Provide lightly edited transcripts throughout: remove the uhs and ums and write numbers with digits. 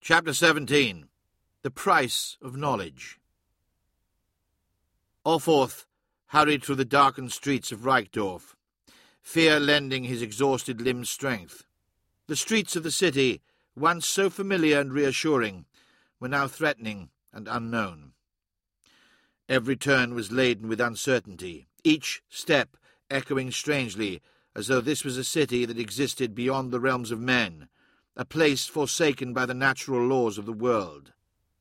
Chapter 17. The Price of Knowledge. Orforth hurried through the darkened streets of Reichdorf, fear lending his exhausted limbs strength. The streets of the city, once so familiar and reassuring, were now threatening and unknown. Every turn was laden with uncertainty, each step echoing strangely, as though this was a city that existed beyond the realms of men, a place forsaken by the natural laws of the world.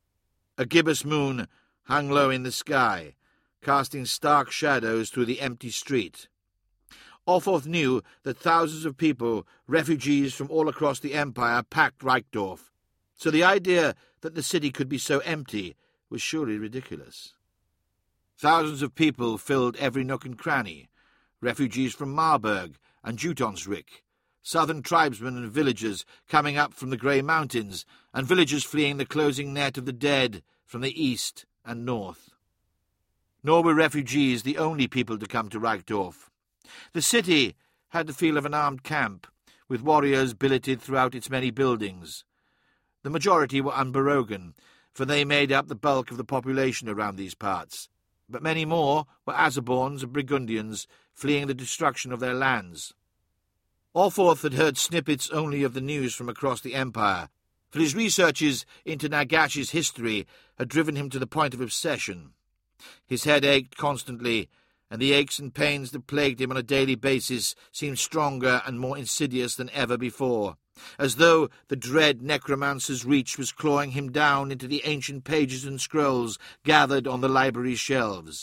A gibbous moon hung low in the sky, casting stark shadows through the empty street. Orforth knew that thousands of people, refugees from all across the empire, packed Reichdorf, so the idea that the city could be so empty was surely ridiculous. Thousands of people filled every nook and cranny, refugees from Marburg and Teutonsrick, southern tribesmen and villagers coming up from the grey mountains, and villagers fleeing the closing net of the dead from the east and north. Nor were refugees the only people to come to Reichdorf. The city had the feel of an armed camp, with warriors billeted throughout its many buildings. The majority were Unberogan, for they made up the bulk of the population around these parts, but many more were Aserborns and Burgundians fleeing the destruction of their lands. Orforth had heard snippets only of the news from across the empire, for his researches into Nagash's history had driven him to the point of obsession. His head ached constantly, and the aches and pains that plagued him on a daily basis seemed stronger and more insidious than ever before, as though the dread necromancer's reach was clawing him down into the ancient pages and scrolls gathered on the library's shelves.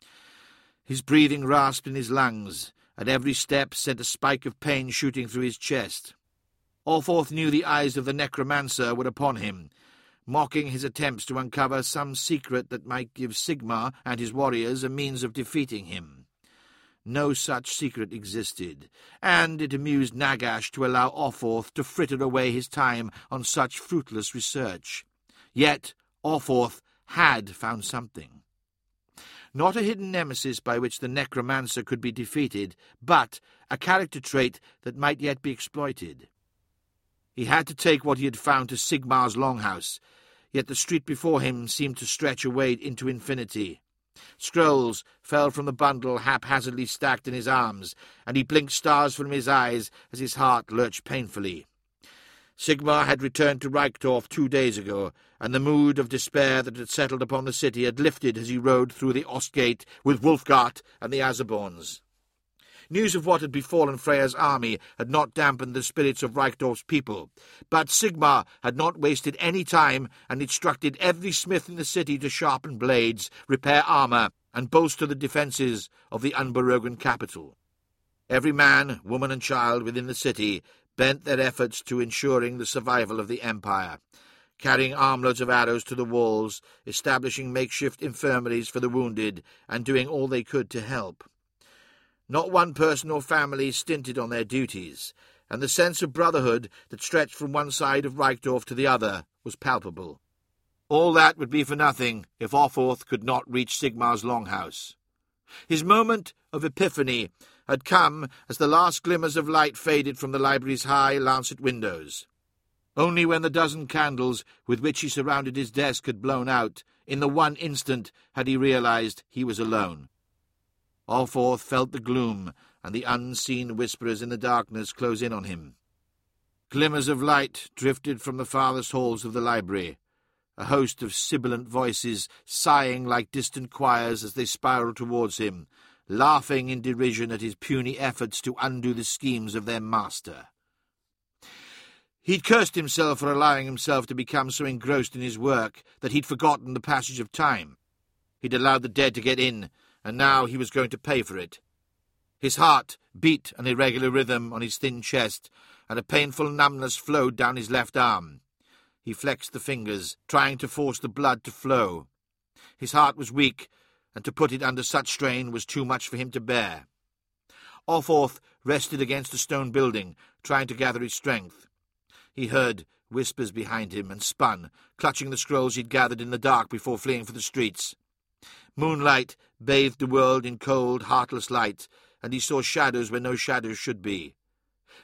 His breathing rasped in his lungs. At every step sent a spike of pain shooting through his chest. Orforth knew the eyes of the necromancer were upon him, mocking his attempts to uncover some secret that might give Sigmar and his warriors a means of defeating him. No such secret existed, and it amused Nagash to allow Orforth to fritter away his time on such fruitless research. Yet Orforth had found something. Not a hidden nemesis by which the necromancer could be defeated, but a character trait that might yet be exploited. He had to take what he had found to Sigmar's longhouse, yet the street before him seemed to stretch away into infinity. Scrolls fell from the bundle haphazardly stacked in his arms, and he blinked stars from his eyes as his heart lurched painfully. Sigmar had returned to Reichdorf 2 days ago, and the mood of despair that had settled upon the city had lifted as he rode through the Ostgate with Wulfgart and the Aserborns. News of what had befallen Freya's army had not dampened the spirits of Reichdorf's people, but Sigmar had not wasted any time and instructed every smith in the city to sharpen blades, repair armour, and bolster the defences of the Unberogan capital. Every man, woman and child within the city bent their efforts to ensuring the survival of the empire, carrying armloads of arrows to the walls, establishing makeshift infirmaries for the wounded, and doing all they could to help. Not one person or family stinted on their duties, and the sense of brotherhood that stretched from one side of Reichdorf to the other was palpable. All that would be for nothing if Orforth could not reach Sigmar's longhouse. His moment of epiphany had come as the last glimmers of light faded from the library's high lancet windows. Only when the dozen candles with which he surrounded his desk had blown out, in the one instant had he realized he was alone. Orforth felt the gloom and the unseen whisperers in the darkness close in on him. Glimmers of light drifted from the farthest halls of the library, a host of sibilant voices sighing like distant choirs as they spiraled towards him, laughing in derision at his puny efforts to undo the schemes of their master. He'd cursed himself for allowing himself to become so engrossed in his work that he'd forgotten the passage of time. He'd allowed the dead to get in, and now he was going to pay for it. His heart beat an irregular rhythm on his thin chest, and a painful numbness flowed down his left arm. He flexed the fingers, trying to force the blood to flow. His heart was weak, and to put it under such strain was too much for him to bear. Orforth rested against a stone building, trying to gather his strength. He heard whispers behind him and spun, clutching the scrolls he'd gathered in the dark before fleeing for the streets. Moonlight bathed the world in cold, heartless light, and he saw shadows where no shadows should be.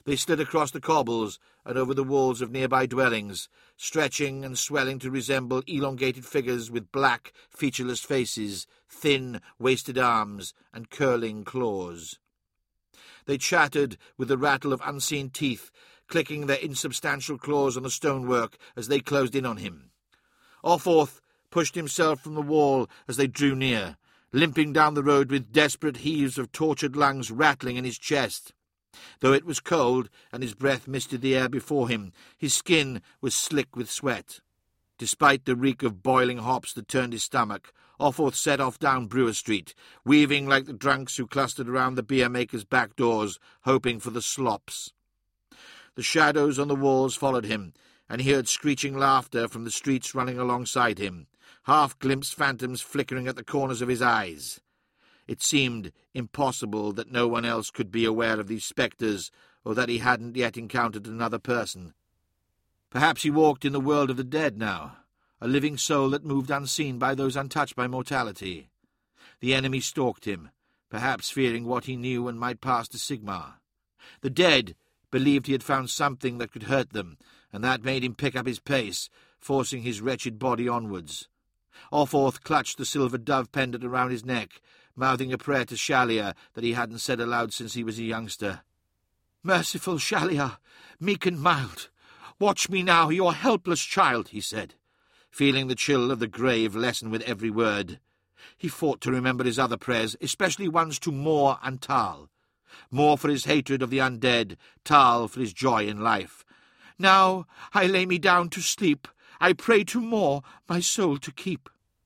They slid across the cobbles and over the walls of nearby dwellings, stretching and swelling to resemble elongated figures with black, featureless faces, thin, wasted arms, and curling claws. They chattered with the rattle of unseen teeth, clicking their insubstantial claws on the stonework as they closed in on him. Orforth pushed himself from the wall as they drew near, limping down the road with desperate heaves of tortured lungs rattling in his chest. Though it was cold and his breath misted the air before him, his skin was slick with sweat. Despite the reek of boiling hops that turned his stomach, Orforth set off down Brewer Street, weaving like the drunks who clustered around the beer-makers' back doors, hoping for the slops. The shadows on the walls followed him, and he heard screeching laughter from the streets running alongside him, half-glimpsed phantoms flickering at the corners of his eyes. It seemed impossible that no one else could be aware of these spectres, or that he hadn't yet encountered another person. Perhaps he walked in the world of the dead now, a living soul that moved unseen by those untouched by mortality. The enemy stalked him, perhaps fearing what he knew and might pass to Sigmar. The dead believed he had found something that could hurt them, and that made him pick up his pace, forcing his wretched body onwards. Orforth clutched the silver dove pendant around his neck, mouthing a prayer to Shallya that he hadn't said aloud since he was a youngster. "Merciful Shallya, meek and mild, watch me now, your helpless child," he said, feeling the chill of the grave lessen with every word. He fought to remember his other prayers, especially ones to Mor and Tal. Mor for his hatred of the undead, Tal for his joy in life. "Now I lay me down to sleep. I pray to Mor, my soul to keep."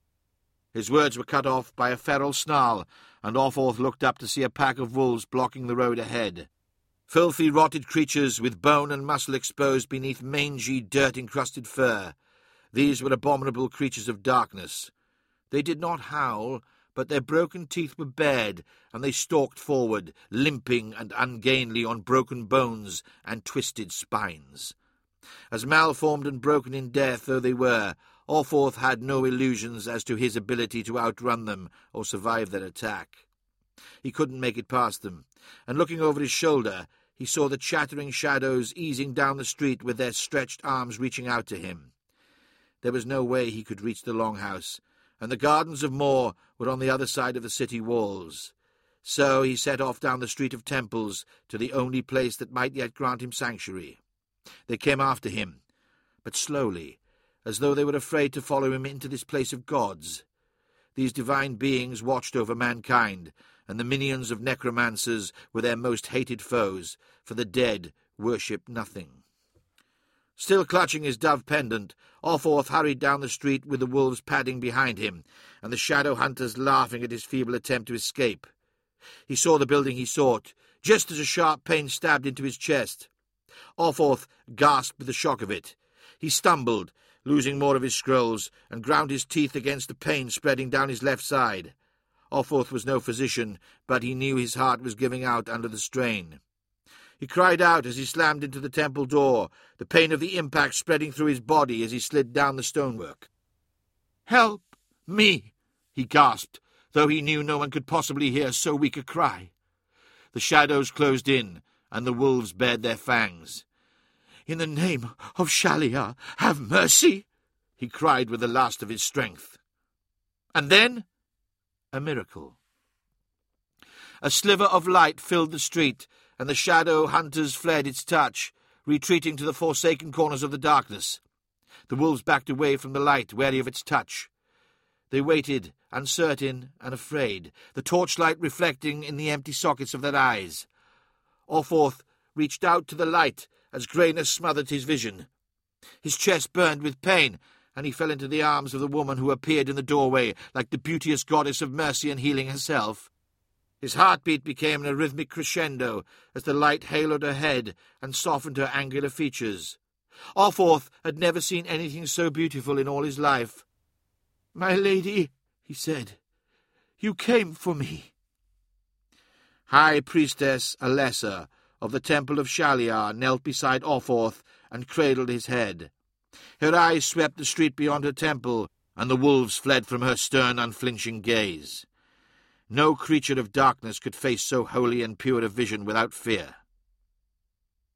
His words were cut off by a feral snarl, and Orforth looked up to see a pack of wolves blocking the road ahead. Filthy, rotted creatures with bone and muscle exposed beneath mangy, dirt-encrusted fur. These were abominable creatures of darkness. They did not howl, but their broken teeth were bared, and they stalked forward, limping and ungainly on broken bones and twisted spines. As malformed and broken in death though they were, Orforth had no illusions as to his ability to outrun them or survive their attack. He couldn't make it past them, and looking over his shoulder, he saw the chattering shadows easing down the street with their stretched arms reaching out to him. There was no way he could reach the Longhouse, and the gardens of Mor were on the other side of the city walls. So he set off down the street of temples to the only place that might yet grant him sanctuary. They came after him, but slowly, as though they were afraid to follow him into this place of gods. These divine beings watched over mankind, and the minions of necromancers were their most hated foes, for the dead worshipped nothing. Still clutching his dove pendant, Orforth hurried down the street with the wolves padding behind him, and the shadow hunters laughing at his feeble attempt to escape. He saw the building he sought, just as a sharp pain stabbed into his chest. Orforth gasped with the shock of it. He stumbled, losing more of his scrolls, and ground his teeth against the pain spreading down his left side. Orforth was no physician, but he knew his heart was giving out under the strain. He cried out as he slammed into the temple door, the pain of the impact spreading through his body as he slid down the stonework. "Help me!" he gasped, though he knew no one could possibly hear so weak a cry. The shadows closed in, and the wolves bared their fangs. "In the name of Shallya, have mercy!" he cried with the last of his strength. And then a miracle. A sliver of light filled the street, and the shadow hunters fled its touch, retreating to the forsaken corners of the darkness. The wolves backed away from the light, wary of its touch. They waited, uncertain and afraid, the torchlight reflecting in the empty sockets of their eyes. Orforth reached out to the light as greyness smothered his vision. His chest burned with pain, and he fell into the arms of the woman who appeared in the doorway like the beauteous goddess of mercy and healing herself. His heartbeat became an rhythmic crescendo as the light haloed her head and softened her angular features. Orforth had never seen anything so beautiful in all his life. "My lady," he said, "you came for me." High Priestess Alessa of the Temple of Shallya knelt beside Orforth and cradled his head. Her eyes swept the street beyond her temple, and the wolves fled from her stern, unflinching gaze. No creature of darkness could face so holy and pure a vision without fear.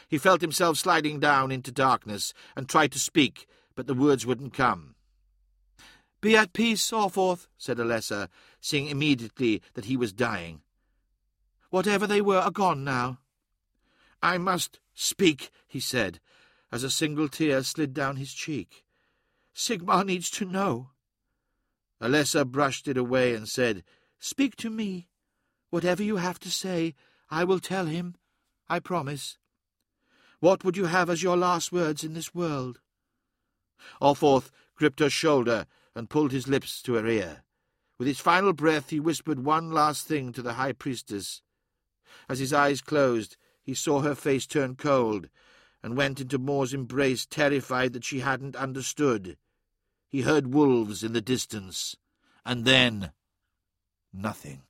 He felt himself sliding down into darkness and tried to speak, but the words wouldn't come. "Be at peace, Orforth," said Alessa, seeing immediately that he was dying. "Whatever they were are gone now." "I must speak," he said, as a single tear slid down his cheek. "Sigmar needs to know." Alessa brushed it away and said, "Speak to me. Whatever you have to say, I will tell him. I promise. What would you have as your last words in this world?" Orforth gripped her shoulder and pulled his lips to her ear. With his final breath he whispered one last thing to the High Priestess. As his eyes closed, he saw her face turn cold, and went into Mor's embrace, terrified that she hadn't understood. He heard wolves in the distance, and then nothing.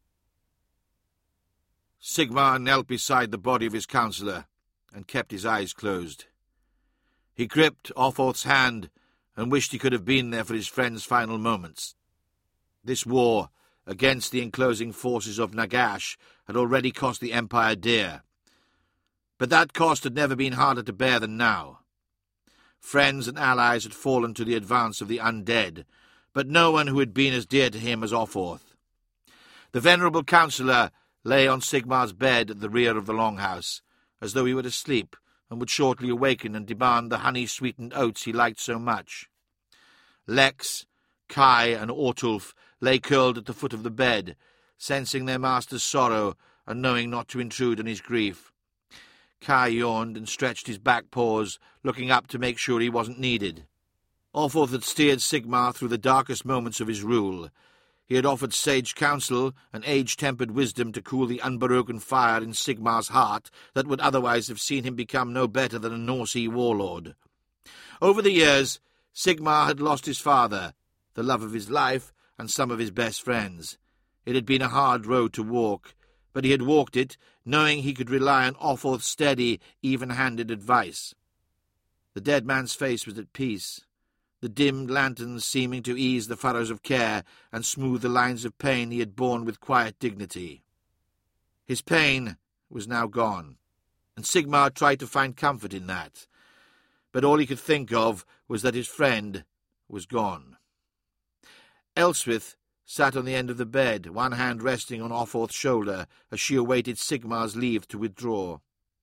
Sigmar knelt beside the body of his counsellor, and kept his eyes closed. He gripped Orforth's hand, and wished he could have been there for his friend's final moments. This war against the enclosing forces of Nagash had already cost the Empire dear. But that cost had never been harder to bear than now. Friends and allies had fallen to the advance of the undead, but no one who had been as dear to him as Orforth. The venerable counsellor lay on Sigmar's bed at the rear of the longhouse, as though he were asleep, and would shortly awaken and demand the honey-sweetened oats he liked so much. Lex, Kai, and Ortulf lay curled at the foot of the bed, sensing their master's sorrow and knowing not to intrude on his grief. Kai yawned and stretched his back paws, looking up to make sure he wasn't needed. Orforth had steered Sigmar through the darkest moments of his rule. He had offered sage counsel and age-tempered wisdom to cool the unbroken fire in Sigmar's heart that would otherwise have seen him become no better than a Norsey warlord. Over the years, Sigmar had lost his father, the love of his life, and some of his best friends. It had been a hard road to walk, but he had walked it, knowing he could rely on Orforth's steady, even-handed advice. The dead man's face was at peace, the dimmed lanterns seeming to ease the furrows of care and smooth the lines of pain he had borne with quiet dignity. His pain was now gone, and Sigmar tried to find comfort in that, but all he could think of was that his friend was gone. Elswith sat on the end of the bed, one hand resting on Orforth's shoulder as she awaited Sigmar's leave to withdraw.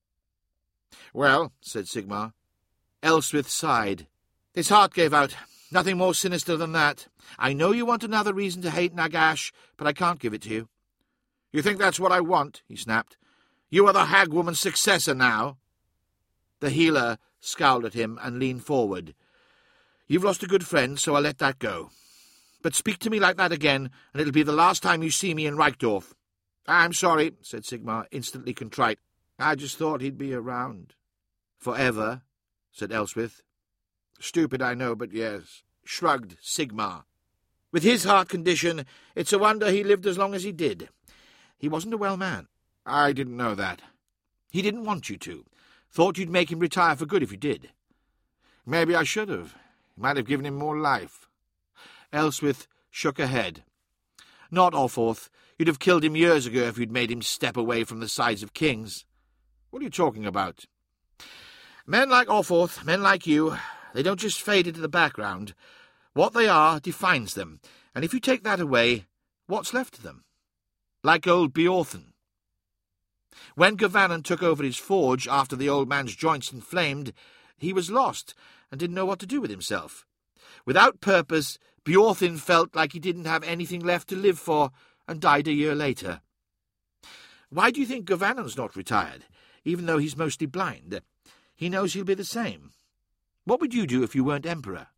"Well," said Sigmar. Elswith sighed. His heart gave out. "Nothing more sinister than that. I know you want another reason to hate Nagash, but I can't give it to you." "You think that's what I want?" he snapped. "You are the hag-woman's successor now." The healer scowled at him and leaned forward. "You've lost a good friend, so I'll let that go. But speak to me like that again, and it'll be the last time you see me in Reichdorf." "I'm sorry," said Sigmar, instantly contrite. "I just thought he'd be around." "Forever," said Elswith. "Stupid, I know, but yes," shrugged Sigmar. "With his heart condition, it's a wonder he lived as long as he did. He wasn't a well man." "I didn't know that." "He didn't want you to. Thought you'd make him retire for good if you did." "Maybe I should have. Might have given him more life." Elswith shook her head. "Not Orforth. You'd have killed him years ago if you'd made him step away from the sides of kings." "What are you talking about?" "Men like Orforth, men like you, they don't just fade into the background. What they are defines them, and if you take that away, what's left of them? Like old Beorthon. When Gavanon took over his forge after the old man's joints inflamed, he was lost and didn't know what to do with himself. Without purpose, Beorthon felt like he didn't have anything left to live for and died a year later. Why do you think Gavanon's not retired, even though he's mostly blind? He knows he'll be the same. What would you do if you weren't emperor?"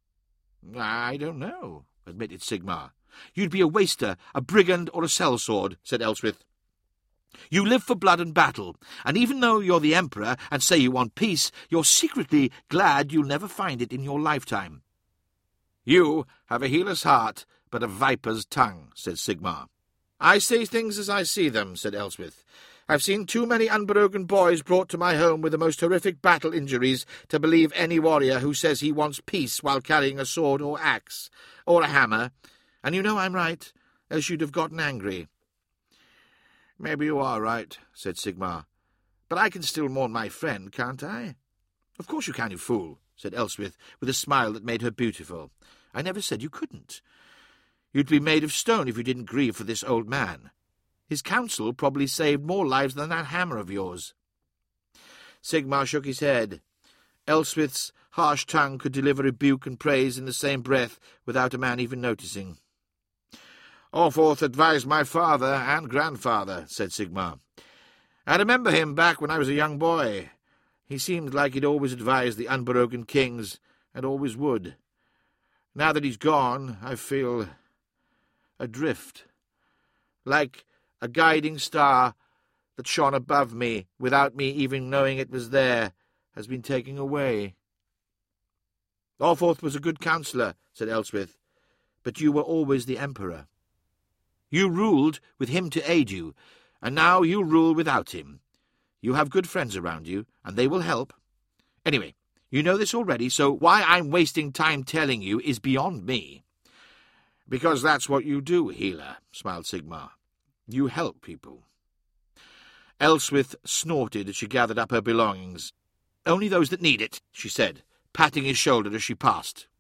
"I don't know," admitted Sigmar. "You'd be a waster, a brigand, or a sellsword," said Elswith. "You live for blood and battle, and even though you're the emperor and say you want peace, you're secretly glad you'll never find it in your lifetime." "You have a healer's heart, but a viper's tongue," said Sigmar. "I say things as I see them," said Elswith. "I've seen too many unbroken boys brought to my home with the most horrific battle injuries to believe any warrior who says he wants peace while carrying a sword or axe, or a hammer, and you know I'm right, else you'd have gotten angry." "Maybe you are right," said Sigmar. But I can still mourn my friend, can't I?" "Of course you can, you fool," said Elspeth, with a smile that made her beautiful. "I never said you couldn't. You'd be made of stone if you didn't grieve for this old man. His counsel probably saved more lives than that hammer of yours." Sigmar shook his head. Elspeth's harsh tongue could deliver rebuke and praise in the same breath without a man even noticing. "Orforth advised my father and grandfather," said Sigmar. "I remember him back when I was a young boy. He seemed like he'd always advised the unbroken kings, and always would. Now that he's gone, I feel adrift, like a guiding star that shone above me, without me even knowing it was there, has been taken away." "Orforth was a good counsellor," said Elspeth, "but you were always the emperor. You ruled with him to aid you, and now you rule without him. You have good friends around you, and they will help. Anyway, you know this already, so why I'm wasting time telling you is beyond me." "Because that's what you do, healer," smiled Sigmar. "You help people." Elspeth snorted as she gathered up her belongings. "Only those that need it," she said, patting his shoulder as she passed.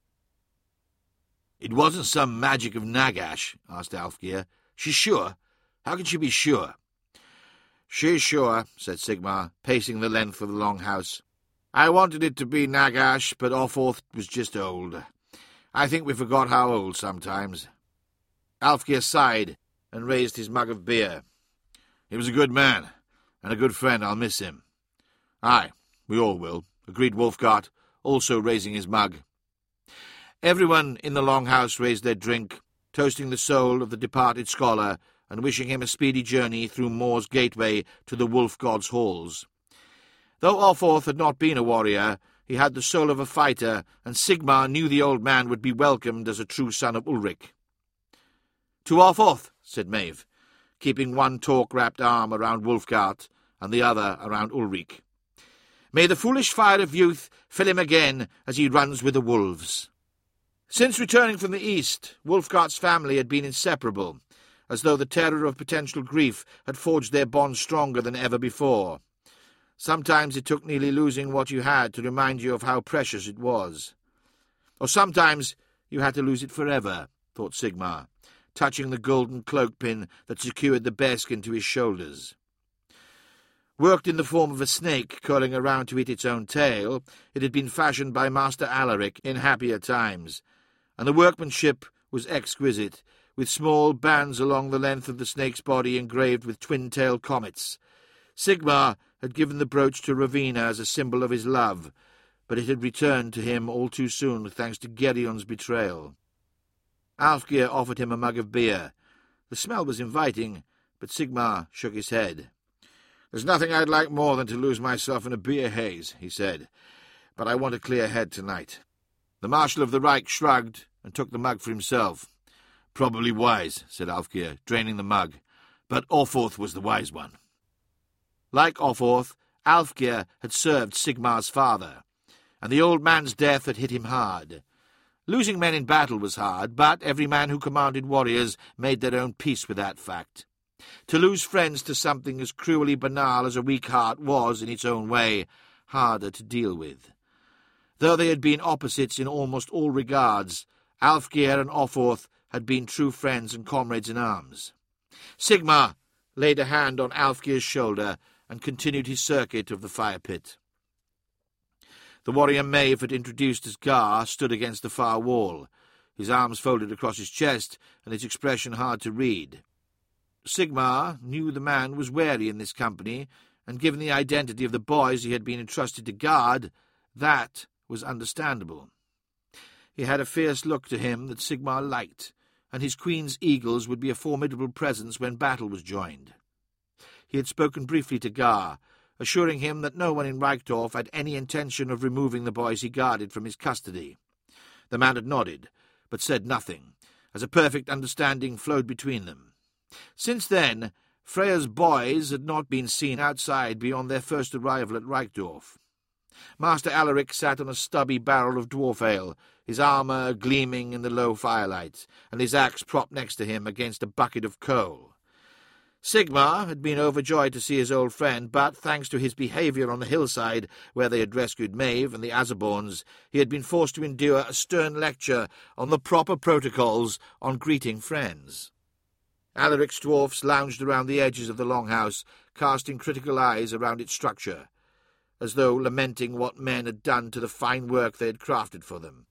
"It wasn't some magic of Nagash?" asked Alfgeir. "She's sure? How can she be sure?" "She's sure," said Sigmar, pacing the length of the long house. "I wanted it to be Nagash, but Orforth was just old. I think we forgot how old sometimes." Alfgeir sighed and raised his mug of beer. "He was a good man, and a good friend. I'll miss him." "Aye, we all will," agreed Wulfgar, also raising his mug. Everyone in the longhouse raised their drink, toasting the soul of the departed scholar and wishing him a speedy journey through Moor's gateway to the wolf god's halls. Though Orforth had not been a warrior, he had the soul of a fighter, and Sigmar knew the old man would be welcomed as a true son of Ulrich. "To Orforth," said Maeve, keeping one talk-wrapped arm around Wulfgar and the other around Ulrich. "May the foolish fire of youth fill him again as he runs with the wolves." Since returning from the east, Wulfgar's family had been inseparable, as though the terror of potential grief had forged their bond stronger than ever before. Sometimes it took nearly losing what you had to remind you of how precious it was. Or sometimes you had to lose it forever, thought Sigmar, touching the golden cloak-pin that secured the bearskin to his shoulders. Worked in the form of a snake curling around to eat its own tail, it had been fashioned by Master Alaric in happier times, and the workmanship was exquisite, with small bands along the length of the snake's body engraved with twin-tailed comets. Sigmar had given the brooch to Rowena as a symbol of his love, but it had returned to him all too soon thanks to Gerion's betrayal. Alfgeir offered him a mug of beer. The smell was inviting, but Sigmar shook his head. "There's nothing I'd like more than to lose myself in a beer haze," he said, "but I want a clear head tonight." The Marshal of the Reich shrugged and took the mug for himself. "Probably wise," said Alfgeir, draining the mug, "but Orforth was the wise one." Like Orforth, Alfgeir had served Sigmar's father, and the old man's death had hit him hard. Losing men in battle was hard, but every man who commanded warriors made their own peace with that fact. To lose friends to something as cruelly banal as a weak heart was, in its own way, harder to deal with. Though they had been opposites in almost all regards, Alfgeir and Orforth had been true friends and comrades in arms. Sigmar laid a hand on Alfgeir's shoulder and continued his circuit of the fire pit. The warrior Maeve had introduced as Gar stood against the far wall, his arms folded across his chest and his expression hard to read. Sigmar knew the man was wary in this company, and given the identity of the boys he had been entrusted to guard, that was understandable. He had a fierce look to him that Sigmar liked, and his queen's eagles would be a formidable presence when battle was joined. He had spoken briefly to Gar, assuring him that no one in Reichdorf had any intention of removing the boys he guarded from his custody. The man had nodded, but said nothing, as a perfect understanding flowed between them. Since then, Freya's boys had not been seen outside beyond their first arrival at Reichdorf. Master Alaric sat on a stubby barrel of dwarf ale, his armour gleaming in the low firelight, and his axe propped next to him against a bucket of coal. Sigmar had been overjoyed to see his old friend, but, thanks to his behaviour on the hillside where they had rescued Maeve and the Azerborns, he had been forced to endure a stern lecture on the proper protocols on greeting friends. Alaric's dwarfs lounged around the edges of the longhouse, casting critical eyes around its structure, as though lamenting what men had done to the fine work they had crafted for them.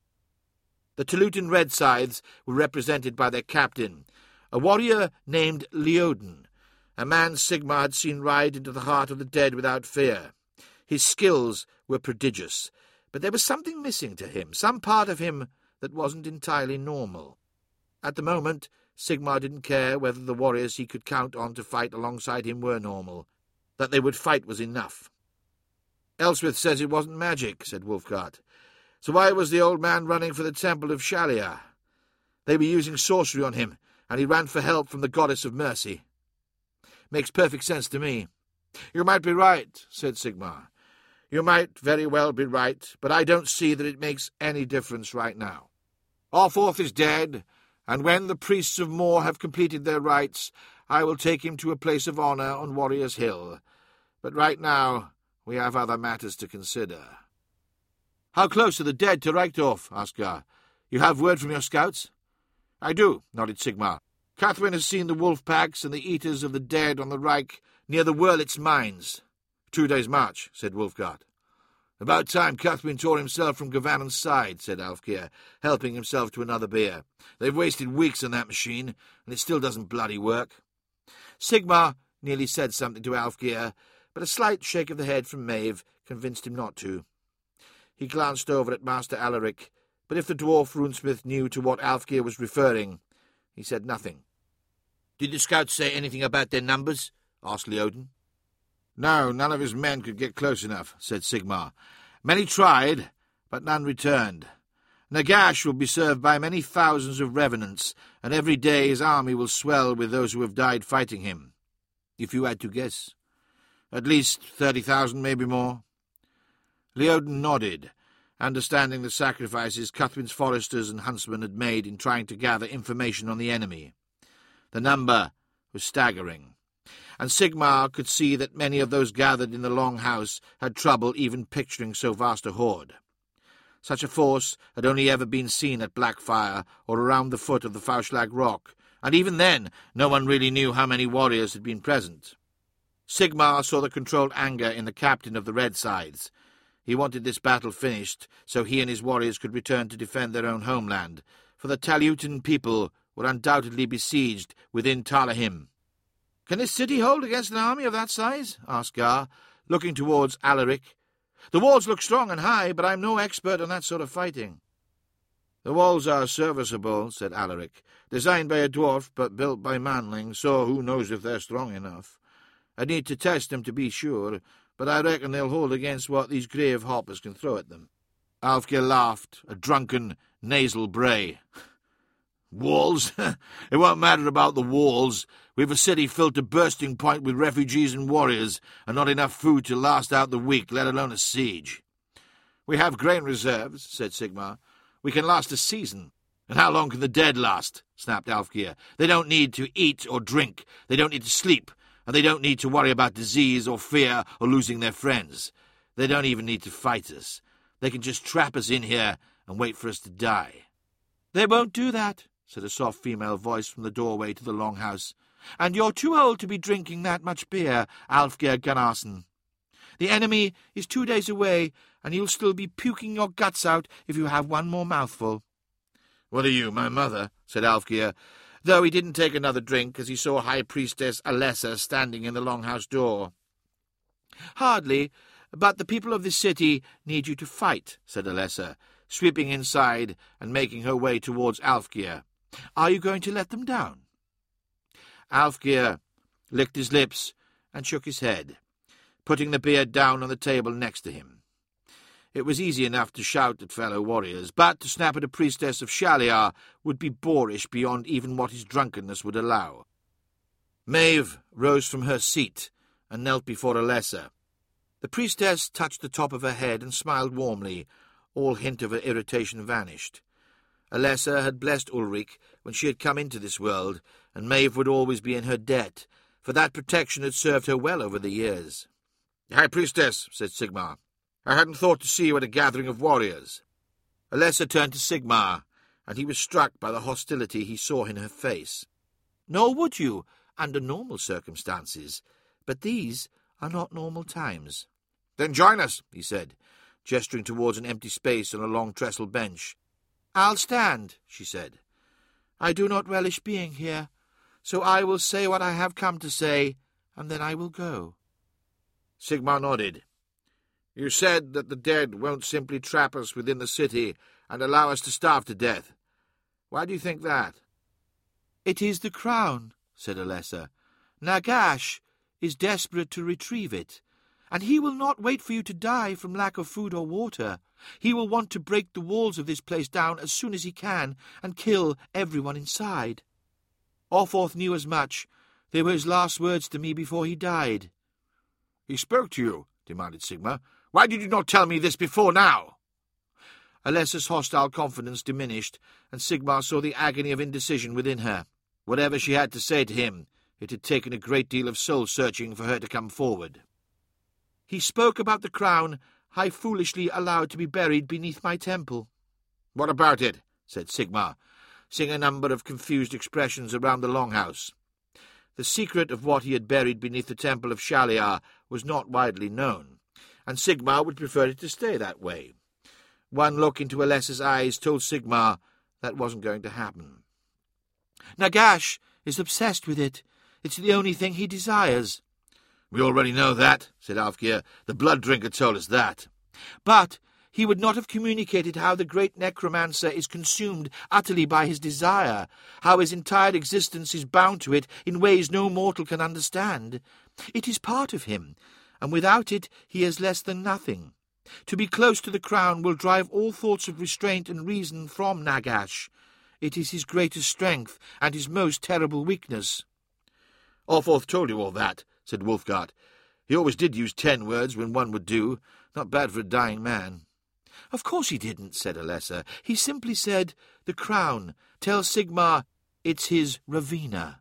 The Talutin Red Scythes were represented by their captain, a warrior named Leoden, a man Sigmar had seen ride into the heart of the dead without fear. His skills were prodigious, but there was something missing to him, some part of him that wasn't entirely normal. At the moment, Sigmar didn't care whether the warriors he could count on to fight alongside him were normal. That they would fight was enough. "Elswith says it wasn't magic," said Wulfgar. "So why was the old man running for the temple of Shaliar? They were using sorcery on him, and he ran for help from the goddess of mercy. Makes perfect sense to me." "You might be right," said Sigmar. "You might very well be right, but I don't see that it makes any difference right now. Orforth is dead, and when the priests of Mor have completed their rites, I will take him to a place of honour on Warriors' Hill. But right now we have other matters to consider." "How close are the dead to Reichdorf?" asked Gar. "You have word from your scouts?" "I do," nodded Sigmar. "Catherine has seen the wolf packs and the eaters of the dead on the Reich near the Wurlitz mines." 2 days' march," said Wulfgar. "About time Cuthwin tore himself from Gavannon's side," said Alfgeir, helping himself to another beer. "They've wasted weeks on that machine, and it still doesn't bloody work." Sigmar nearly said something to Alfgeir, but a slight shake of the head from Maeve convinced him not to. He glanced over at Master Alaric, but if the dwarf runesmith knew to what Alfgeir was referring, he said nothing. "Did the scouts say anything about their numbers?" asked Leoden. "No, none of his men could get close enough," said Sigmar. "Many tried, but none returned. Nagash will be served by many thousands of revenants, and every day his army will swell with those who have died fighting him. If you had to guess, at least 30,000, maybe more." Leoden nodded, understanding the sacrifices Cuthwin's foresters and huntsmen had made in trying to gather information on the enemy. The number was staggering, and Sigmar could see that many of those gathered in the Long House had trouble even picturing so vast a horde. Such a force had only ever been seen at Blackfire or around the foot of the Fauschlag Rock, and even then no one really knew how many warriors had been present. Sigmar saw the controlled anger in the captain of the Red Scythes. He wanted this battle finished so he and his warriors could return to defend their own homeland, for the Talutin people were undoubtedly besieged within Talahim. "Can this city hold against an army of that size?" asked Gar, looking towards Alaric. "The walls look strong and high, but I'm no expert on that sort of fighting." "The walls are serviceable," said Alaric. "Designed by a dwarf, but built by manlings, so who knows if they're strong enough. I'd need to test them to be sure, but I reckon they'll hold against what these grave hoppers can throw at them." Alfgeir laughed, a drunken, nasal bray. "Walls? It won't matter about the walls. We've a city filled to bursting point with refugees and warriors, and not enough food to last out the week, let alone a siege." "We have grain reserves," said Sigmar. "We can last a season." "And how long can the dead last?" snapped Alfgeir. "They don't need to eat or drink. They don't need to sleep. And they don't need to worry about disease or fear or losing their friends. They don't even need to fight us. They can just trap us in here and wait for us to die." "They won't do that," said a soft female voice from the doorway to the longhouse. "And you're too old to be drinking that much beer, Alfgeir Gunnarsson. The enemy is 2 days away, and you'll still be puking your guts out if you have one more mouthful." "What are you, my mother?" said Alfgeir, though he didn't take another drink as he saw High Priestess Alessa standing in the longhouse door. "Hardly, but the people of this city need you to fight," said Alessa, sweeping inside and making her way towards Alfgeir. "Are you going to let them down?" Alfgeir licked his lips and shook his head, putting the beer down on the table next to him. It was easy enough to shout at fellow warriors, but to snap at a priestess of Shaliar would be boorish beyond even what his drunkenness would allow. Maeve rose from her seat and knelt before Alessa. The priestess touched the top of her head and smiled warmly. All hint of her irritation vanished. Alessa had blessed Ulrich when she had come into this world, and Maeve would always be in her debt, for that protection had served her well over the years. "High Priestess," said Sigmar, "I hadn't thought to see you at a gathering of warriors." Alessa turned to Sigmar, and he was struck by the hostility he saw in her face. "Nor would you, under normal circumstances, but these are not normal times." "Then join us," he said, gesturing towards an empty space on a long trestle bench. "I'll stand," she said. "I do not relish being here, so I will say what I have come to say, and then I will go." Sigmar nodded. "You said that the dead won't simply trap us within the city and allow us to starve to death. Why do you think that?" "It is the crown," said Alessa. "Nagash is desperate to retrieve it, and he will not wait for you to die from lack of food or water. He will want to break the walls of this place down as soon as he can and kill everyone inside. Orforth knew as much. They were his last words to me before he died." "He spoke to you?" demanded Sigmar. "Why did you not tell me this before now?" Alessa's hostile confidence diminished, and Sigmar saw the agony of indecision within her. Whatever she had to say to him, it had taken a great deal of soul-searching for her to come forward. "He spoke about the crown I foolishly allowed to be buried beneath my temple." "What about it?" said Sigmar, seeing a number of confused expressions around the longhouse. The secret of what he had buried beneath the temple of Shaliar was not widely known, and Sigmar would prefer it to stay that way. One look into Alessa's eyes told Sigmar that wasn't going to happen. "Nagash is obsessed with it. It's the only thing he desires." "We already know that," said Alfgeir. "The blood drinker told us that." "But he would not have communicated how the great necromancer is consumed utterly by his desire, how his entire existence is bound to it in ways no mortal can understand. It is part of him, and without it he is less than nothing. To be close to the crown will drive all thoughts of restraint and reason from Nagash. It is his greatest strength and his most terrible weakness." "Orforth told you all that," said Wulfgar. "He always did use 10 words when one would do. Not bad for a dying man." "Of course he didn't," said Alessa. "He simply said, 'The crown. Tell Sigmar it's his Ravina.'"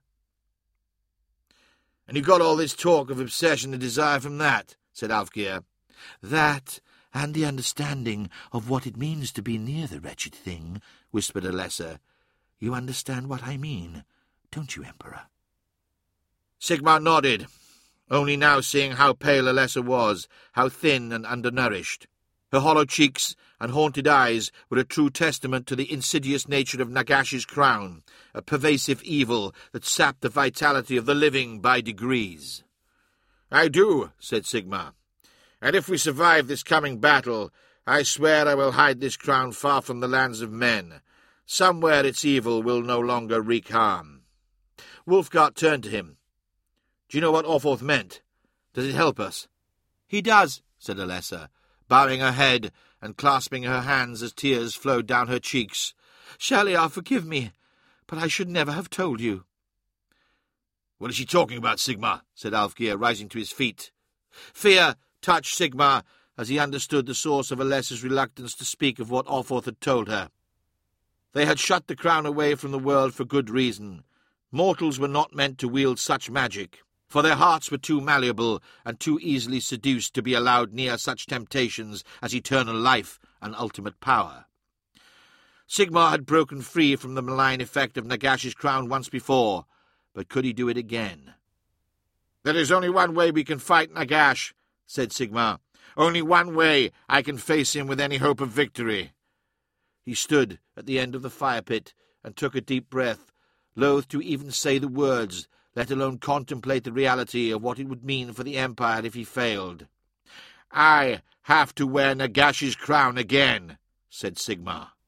"And you got all this talk of obsession and desire from that," said Alfgeir. "That, and the understanding of what it means to be near the wretched thing," whispered Alessa. "You understand what I mean, don't you, Emperor?" Sigmar nodded, only now seeing how pale Alessa was, how thin and undernourished. Her hollow cheeks and haunted eyes were a true testament to the insidious nature of Nagash's crown, a pervasive evil that sapped the vitality of the living by degrees. "I do," said Sigmar. "And if we survive this coming battle, I swear I will hide this crown far from the lands of men. Somewhere its evil will no longer wreak harm." Wulfgar turned to him. "Do you know what Orforth meant? Does it help us?" "He does," said Alessa, bowing her head and clasping her hands as tears flowed down her cheeks. "Shaliar, forgive me, but I should never have told you." "What is she talking about, Sigmar?" said Alfgeir, rising to his feet. Fear touched Sigmar as he understood the source of Alessa's reluctance to speak of what Orforth had told her. They had shut the crown away from the world for good reason. Mortals were not meant to wield such magic, for their hearts were too malleable and too easily seduced to be allowed near such temptations as eternal life and ultimate power. Sigmar had broken free from the malign effect of Nagash's crown once before, but could he do it again? "There is only one way we can fight Nagash," said Sigmar. "Only one way I can face him with any hope of victory." He stood at the end of the fire-pit and took a deep breath, loath to even say the words, let alone contemplate the reality of what it would mean for the Empire if he failed. "I have to wear Nagash's crown again," said Sigmar.